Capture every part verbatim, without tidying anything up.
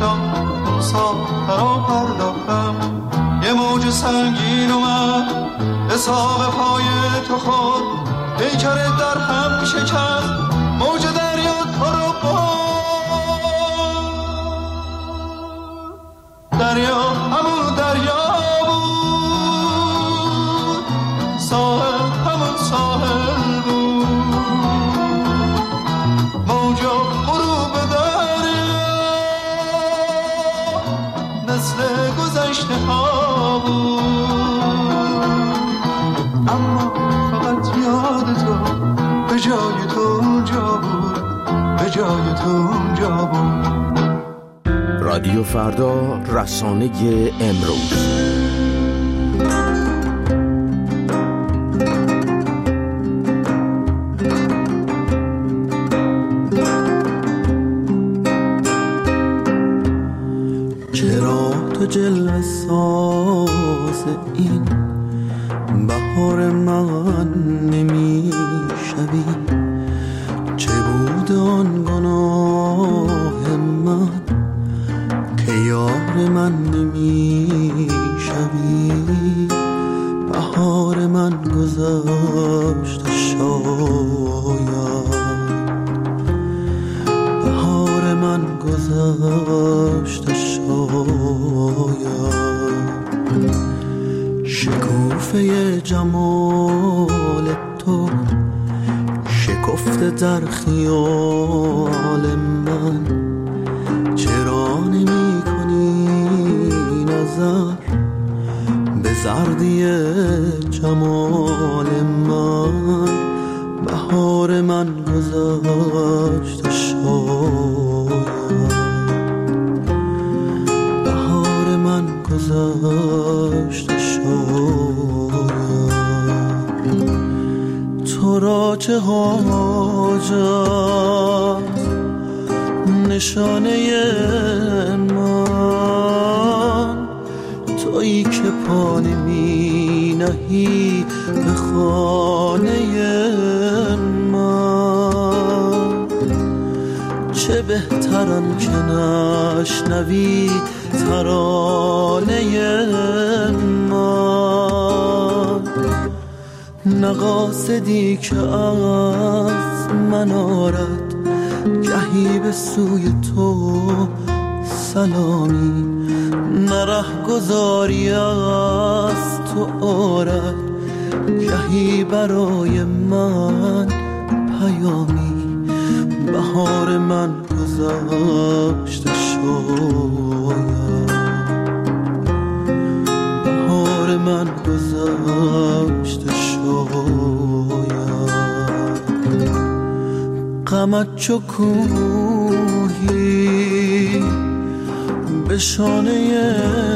داشتم ساخترا پرداختم یه موج سنگین اومد حساب پای تو خود پیکرت در هم شکست موج دریا تو رو برد دریا همون دریا بود ساحل همون ساحل بود موجا غروب دریا مثل گذشته ها بود اما فقط یاد تو به جای تو اونجا بود به جای تو اونجا بود. رادیو فردا، رسانه امروز. چرا تو جلوه ساز این بهار من نمی شوی چه بود آن گناه من که یار من نمی شوی بهار من گذشت شاید بهار من گذشت شاید شکوفه جمال تو شکفته در خیال من چرا نمی کنی نظر به زردی جمال من بهار من گذشت شاید بهار من گذشت شاید تو را چه حاجت نشانه من تویی که پا نمی نهی به خانه من چه بهترم که نشنوی ترانه من نه قاصدی که از من آرد گهی به سوی تو سلامی نه ره گذاری از تو آرد گهی برای من پیامی بهار من گذشت شاید بهار من گذشت شاید غمت چو کوهی به شانه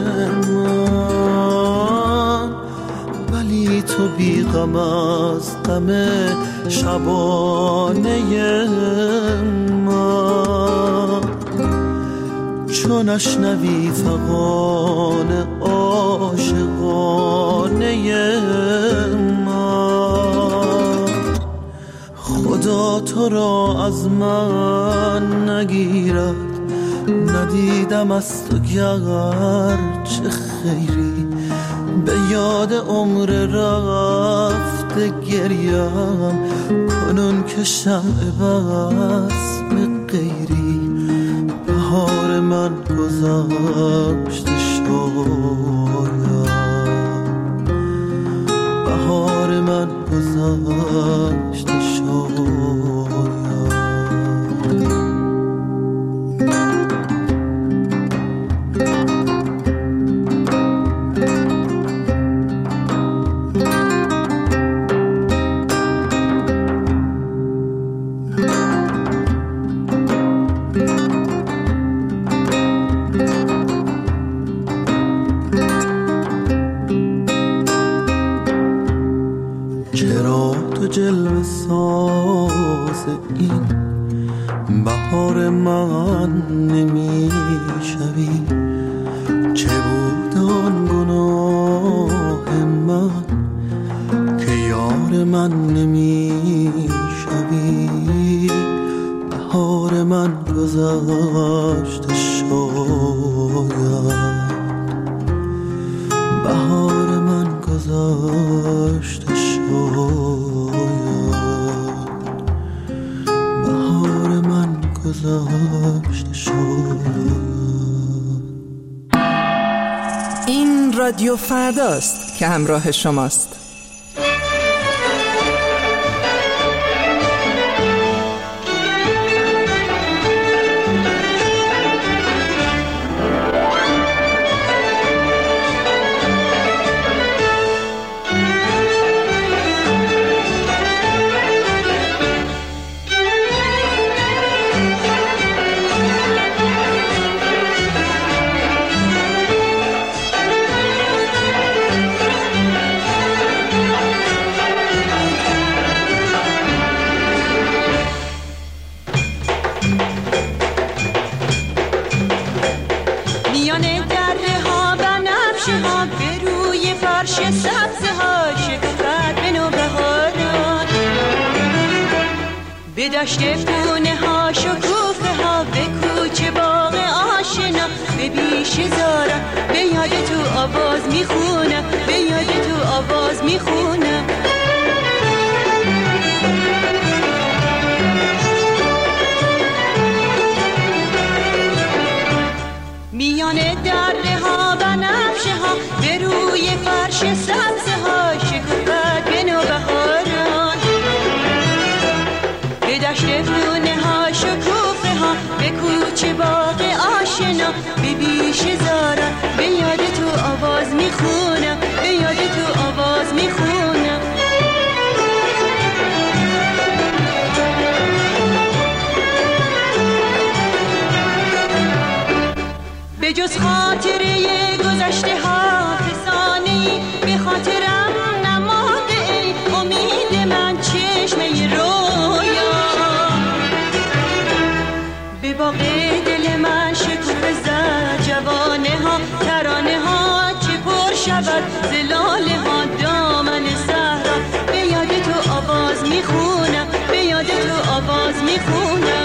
من ولی تو بی غم از غم شبانه من چون نشنوی فغان عاشقانه من خدا تو را از من نگیرد ندیدم از تو گر چه خیری به یاد عمر رفته گریم کنون که شمع بسم غیری بهار من گذشت شاید بهار من گذشت شاید جلوه ساز این بهار من نمی شوی چه بود آن گناه من که یار من نمی شوی بهار من گذشت شاید شاید بهار من گذاشته شاید بهار من گذاشته شاید. این رادیو فرداست که همراه شماست. به دشت پونه ها شکوفه ها، به کوچه باغ آشنا، به بیش زارا به یاد تو آواز میخونم، به یاد تو آواز میخونم. میان دره ها و نفشه ها، به روی فرش سبزه ها شکوفت به نوبهاران، به دشت فونه ها شکوفه ها، به کوچه باغ آشنا، به بیش زارا به یاد تو آواز میخونم، به یاد تو آواز میخونم. به جز خاطره گذشته ها فسانه‌ای به خاطرم نماده ای، امید من چشمه رویا، به باغ دل من شکوفه زد جوانه ها، ترانه ها چه پر شود زلاله ها دامن صحرا، به یاد تو آواز میخونم، به یاد تو آواز میخونم.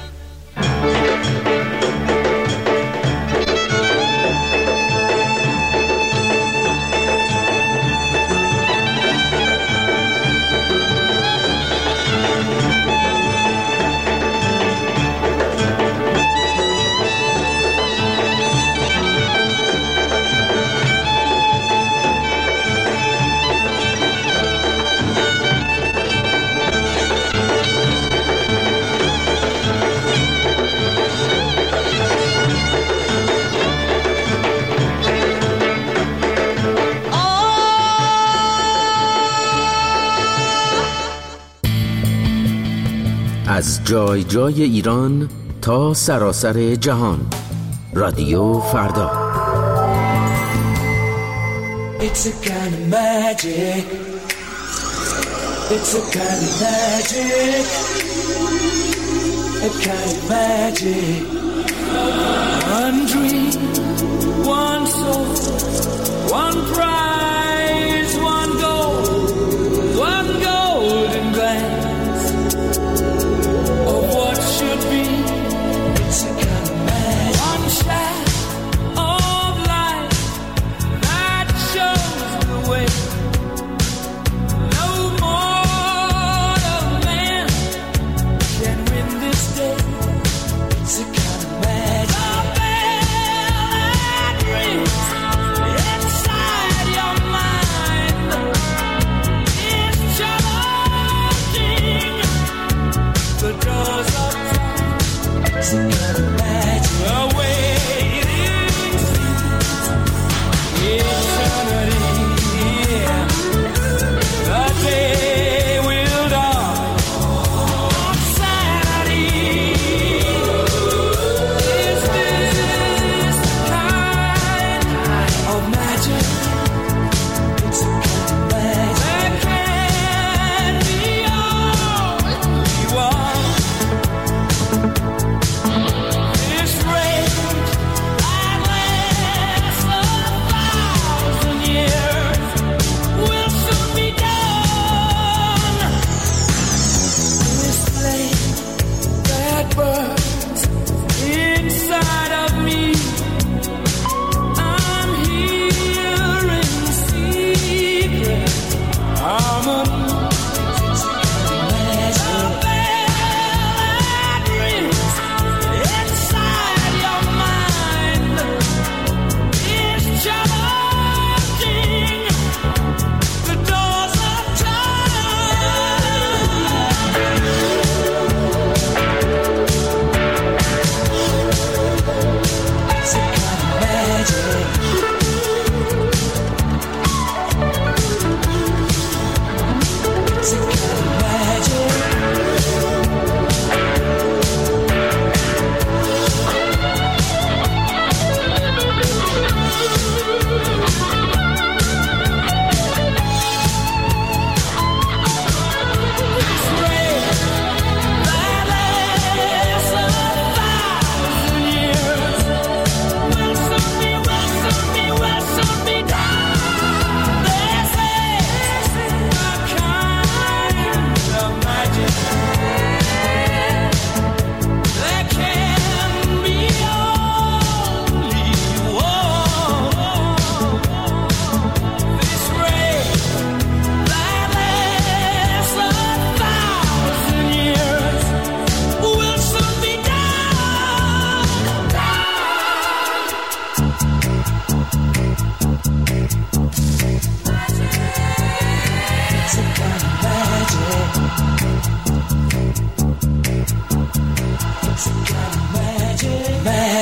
از جای جای ایران تا سراسر جهان، رادیو فردا. It's a kind of magic. It's a kind of magic. A kind of magic. One dream, one soul, one prize, one goal, one golden glance of what should be. It's a kind of magic. One shot of light that shows the way. No mortal man can win this day. It's a kind of magic.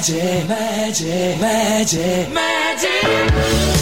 magic, magic, magic, magic.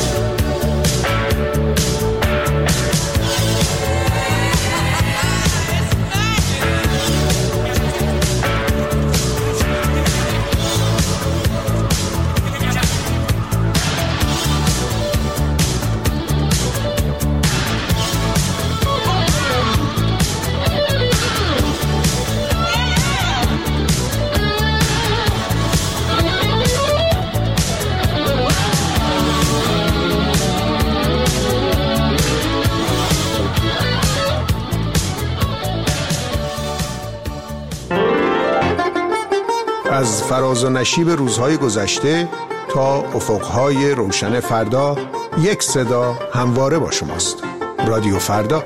از فراز و نشیب روزهای گذشته تا افقهای روشن فردا، یک صدا همواره با شماست. رادیو فردا.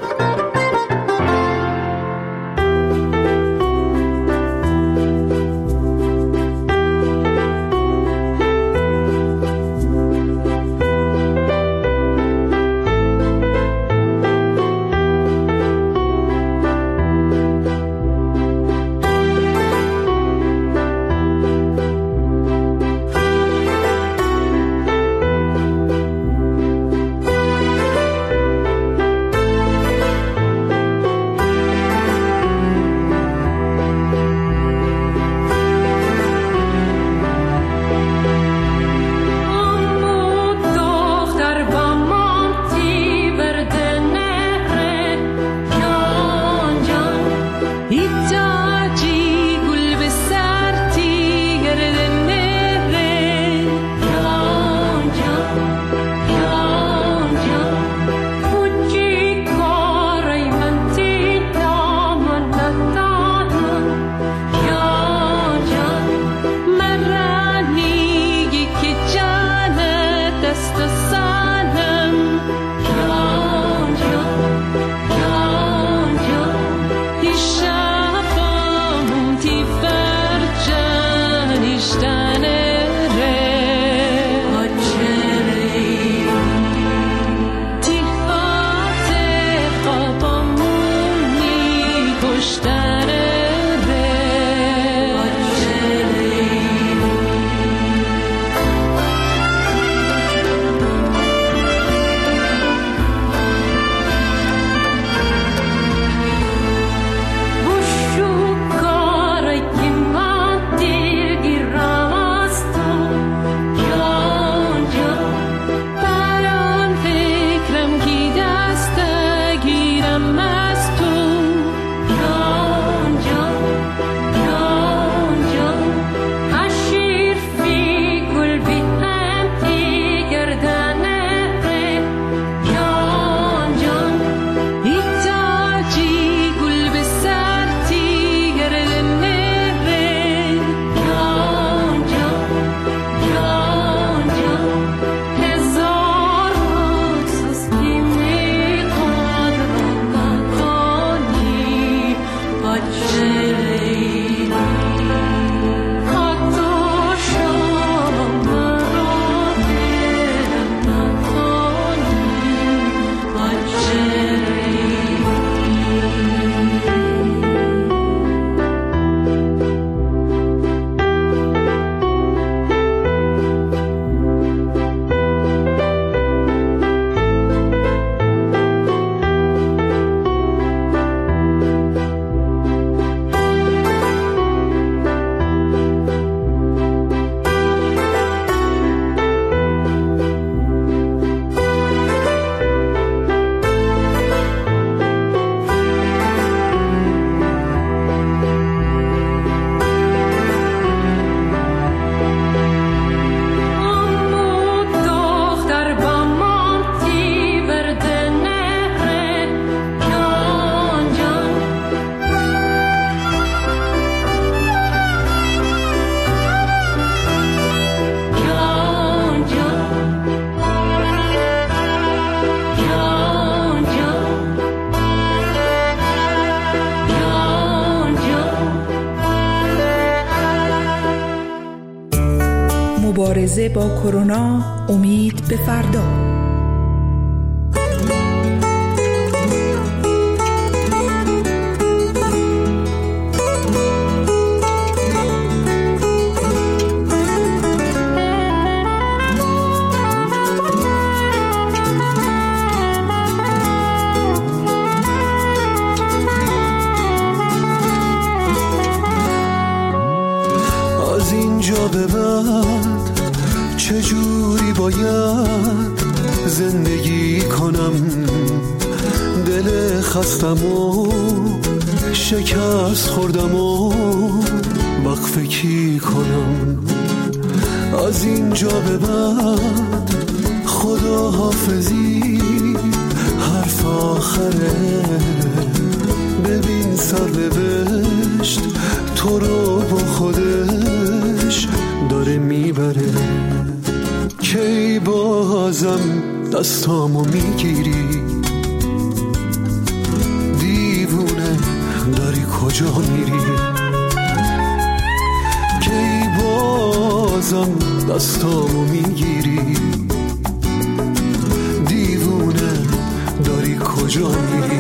مبارزه با کرونا، امید به فردا. چجوری باید زندگی کنم، دل خستم و شکست خوردم و وقفه کی کنم. از اینجا به بعد خدا حافظی حرف آخره، ببین سرنوشت تو رو با خودش داره میبره. کی بازم دستامو میگیری، دیوونه داری کجا میری؟ کی بازم دستامو میگیری، دیوونه داری کجا میری؟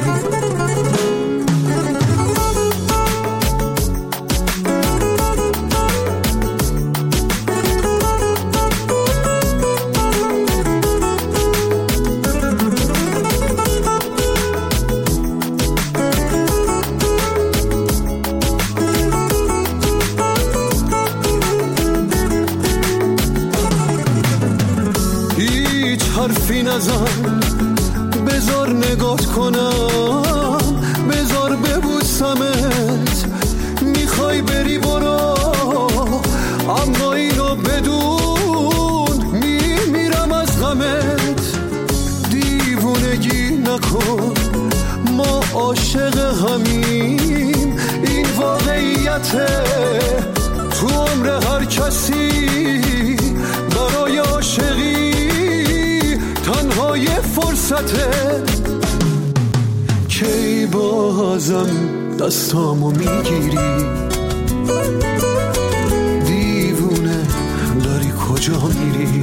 حرفی نزن، بذار نگات کنم، بذار ببوسمت. میخوای بری برو، اما اینو بدون میمیرم از غمت. دیوونگی نکن، ما عاشق همیم، این واقعیته. تو عمر هر کسی برای عاشقی تنها یه فرصته. کی بازم دستامو میگیری، دیوونه داری کجا میری؟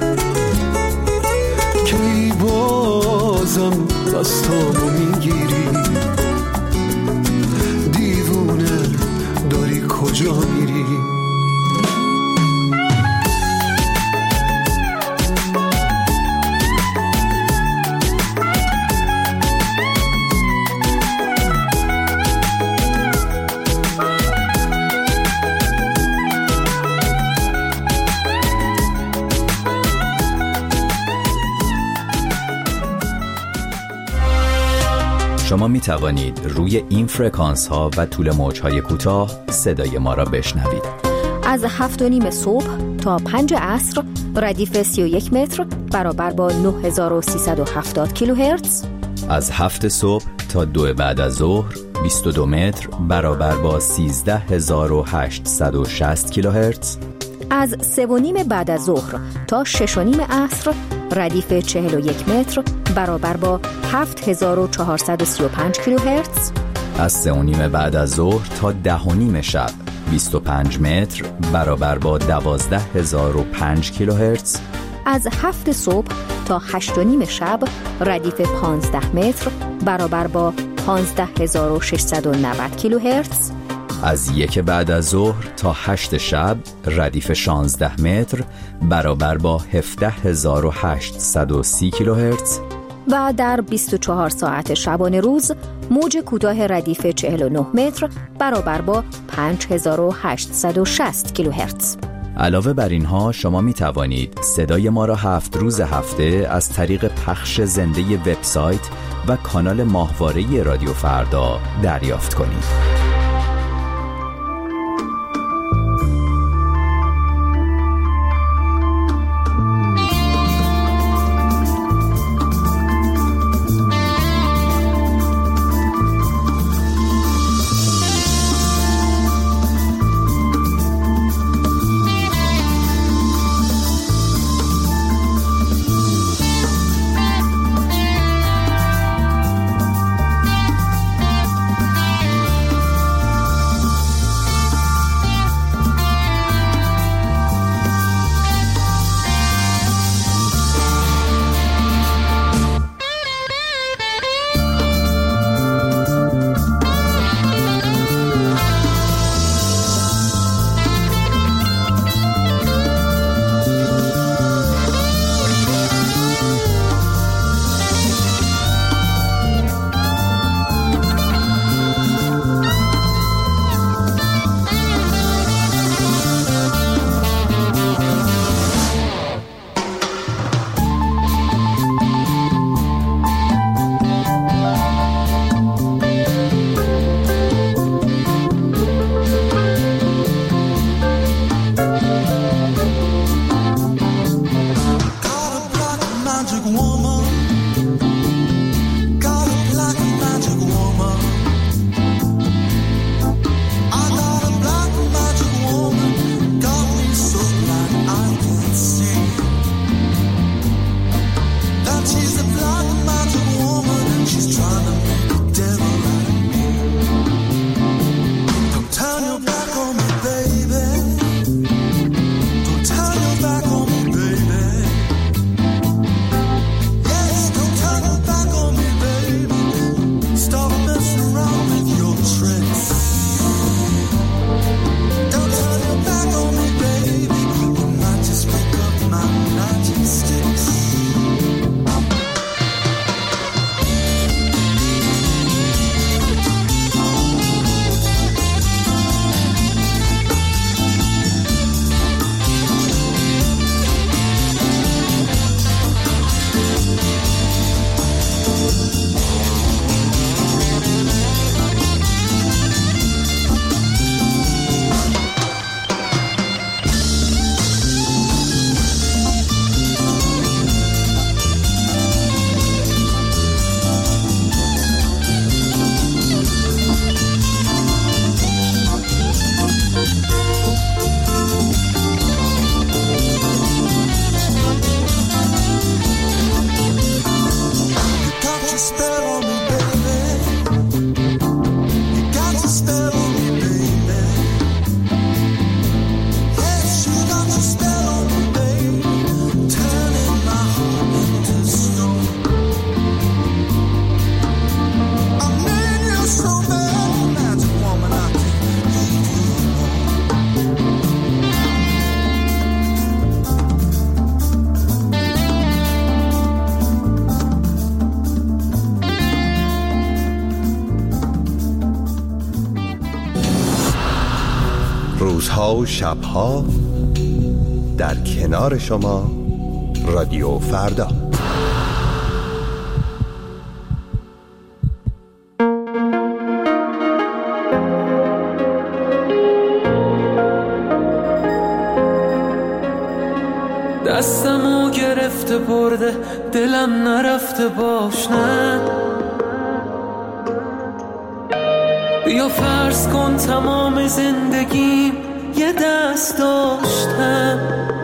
کی بازم دستامو میگیری، دیوونه داری کجا میری؟ شما می توانید روی این فرکانس ها و طول موج های کوتاه صدای ما را بشنوید. از هفت و نیم صبح تا پنج عصر ردیف سی و یک متر برابر با نه هزار و سیصد و هفتاد کیلوهرتز. از هفت صبح تا دو بعد از ظهر بیست و دو متر برابر با سیزده هزار و هشتصد و شصت کیلوهرتز. از سه و نیم بعد از ظهر تا شش و نیم عصر ردیف چهل و یک متر برابر با هفت هزار و چهارصد و سی و پنج کیلوهرتز. از سه و نیم بعد از ظهر تا ده و نیم شب بیست و پنج متر برابر با دوازده هزار و پنج کیلوهرتز. از هفت صبح تا هشت و نیم شب ردیف پانزده متر برابر با پانزده هزار و ششصد و نود کیلوهرتز. از یک بعد از ظهر تا هشت شب ردیف شانزده متر برابر با هفده هزار و هشتصد و سی کیلوهرتز. و در بیست و چهار ساعت شبانه روز موج کوتاه ردیف چهل و نه متر برابر با پنج هزار و هشتصد و شصت کیلوهرتز. علاوه بر اینها شما می توانید صدای ما را هفت روز هفته از طریق پخش زنده وبسایت و کانال ماهواره رادیو فردا دریافت کنید. روزها و شبها در کنار شما رادیو فردا. دستمو گرفته برده دلم نرفته باش نه، بیا فرض کن تمام زندگیم یه دست داشتم.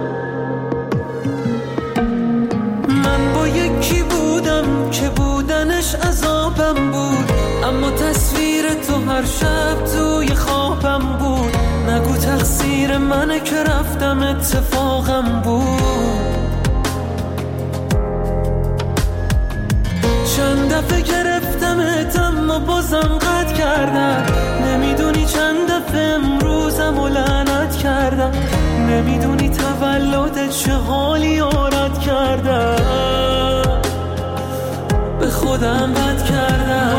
من با یکی بودم که بودنش عذابم بود، اما تصویر تو هر شب توی خوابم بود. نگو تقصیر منه که رفتم اتفاقم بود. چند دفعه گرفتمت اما بازم قطع کردم. نمیدونی چند دفعه امروزم و لعنت کردم. نمیدونی تولدت چه حالی آرد کردم. به خودم بد کردم.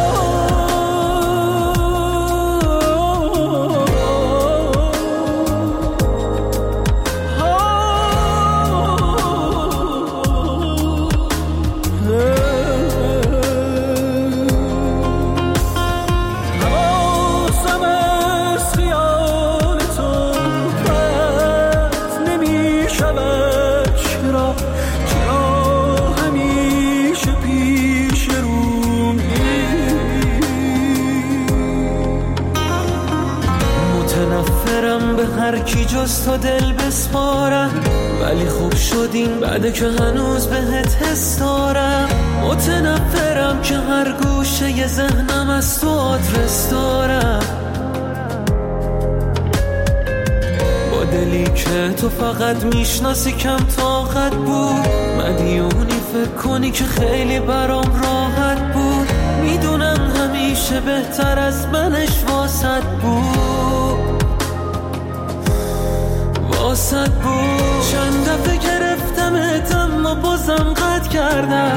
هر کی جز تو دل بسپارم، ولی خوب شدین بعد که هنوز بهت حس دارم. متنفرم که هر گوشه ی ذهنم از تو آدرس دارم. با دلی که تو فقط میشناسی کم طاقت بود. مدیونی فکر کنی که خیلی برام راحت بود. میدونم همیشه بهتر از منش واسط بود، واسط بود. چند دفعه گرفتمت اما بازم قطع کردم.